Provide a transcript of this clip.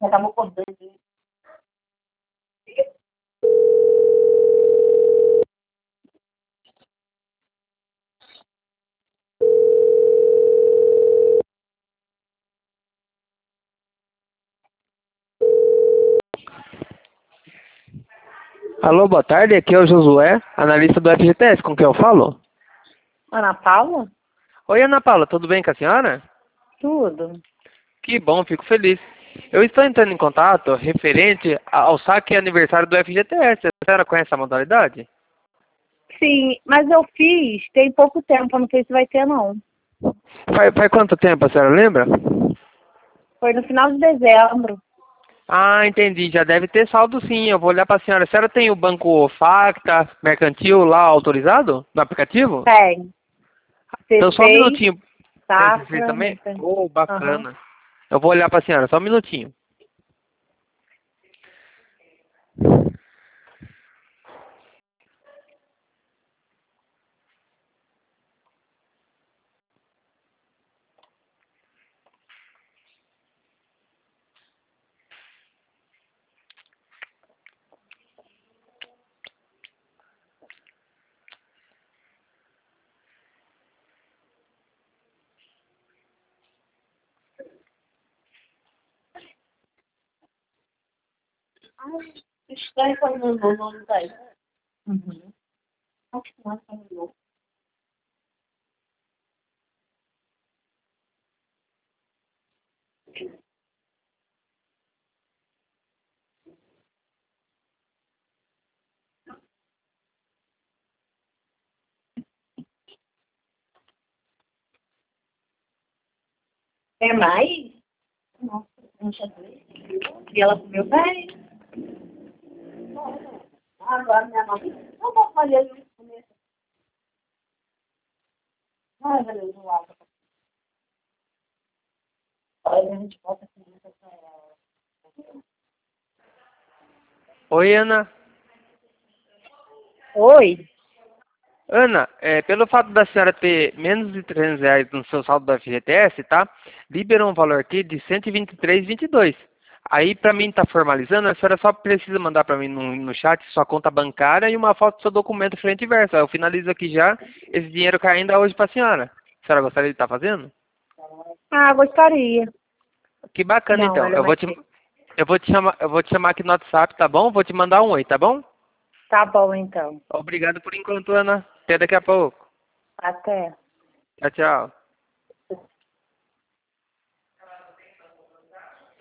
Acabou cobrando. Alô, boa tarde, aqui é o Josué, analista do FGTS, com quem eu falo? Ana Paula? Oi, Ana Paula, tudo bem com a senhora? Tudo. Que bom, fico feliz. Eu estou entrando em contato referente ao saque aniversário do FGTS. A senhora conhece a modalidade? Sim, mas eu fiz tem pouco tempo, eu não sei se vai ter não. Faz quanto tempo, a senhora lembra? Foi no final de dezembro. Ah, entendi, já deve ter saldo sim, eu vou olhar para a senhora. A senhora tem o banco Facta, Mercantil lá autorizado no aplicativo? Tem. Então só um C6, minutinho. Tem C6 safra, também? tem. Oh, Aham. bacana. Eu vou olhar para a senhora, só um minutinho. Ai, estranho quando não tá aí. Uhum. Acho que não é. É mais? Nossa, não tinha dois. E ela comeu bem? Agora minha mãe. Não vou fazer isso comer. Ai, meu Deus, não lava. Olha, a gente bota aqui pra ela. Oi, Ana. Oi? Ana, pelo fato da senhora ter menos de R$ 300 no seu saldo da FGTS, tá? Liberou um valor aqui de 123,22. Aí, para mim estar formalizando, a senhora só precisa mandar para mim no chat sua conta bancária e uma foto do seu documento frente e verso. Aí eu finalizo aqui já, esse dinheiro cai ainda hoje para a senhora. A senhora gostaria de estar fazendo? Ah, gostaria. Que bacana, Não, então. ela é mais. Eu vou te chamar aqui no WhatsApp, tá bom? Vou te mandar um oi, tá bom? Tá bom, então. Obrigado por enquanto, Ana. Até daqui a pouco. Até. Tchau, tchau.